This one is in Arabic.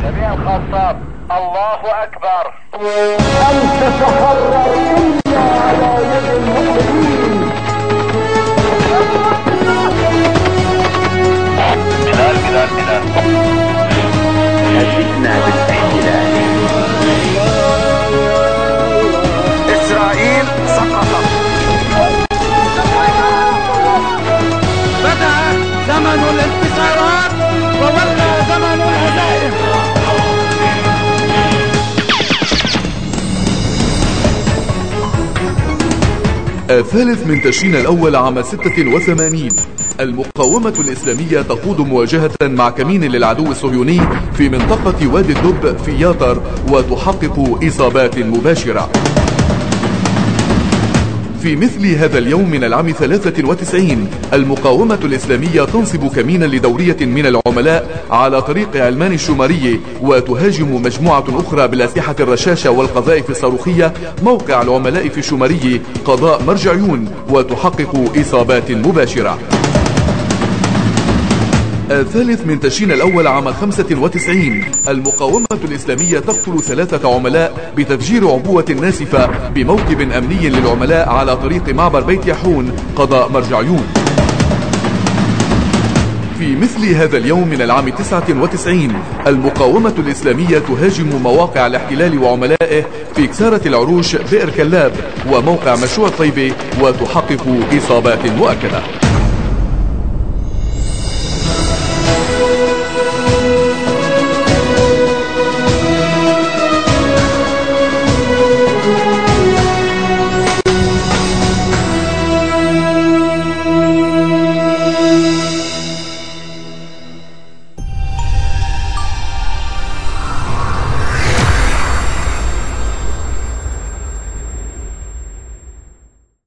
جميع الخطاب الله أكبر. أن تتحرر إلا على يد المؤمنين. بلال هددنا بالاحتلال. إسرائيل سقطت. بدأ زمن الانتصارات وولى زمن الهزائم. الثالث من تشرين الأول عام 86 المقاومة الإسلامية تخوض مواجهة مع كمين للعدو الصهيوني في منطقة وادي الدب في ياطر وتحقق إصابات مباشرة. في مثل هذا اليوم من العام 93 المقاومة الإسلامية تنصب كمينا لدورية من العملاء على طريق علمان الشماري وتهاجم مجموعة أخرى بالأسلحة الرشاشة والقذائف الصاروخية موقع العملاء في الشماري قضاء مرجعيون وتحقق إصابات مباشرة. الثالث من تشرين الأول عام 95 المقاومة الإسلامية تقتل 3 عملاء بتفجير عبوة ناسفة بموكب أمني للعملاء على طريق معبر بيت يحون قضاء مرجعيون. في مثل هذا اليوم من العام 99 المقاومة الإسلامية تهاجم مواقع الاحتلال وعملائه في كسارة العروش بئر كلاب وموقع مشروع طيبة وتحقق إصابات مؤكدة.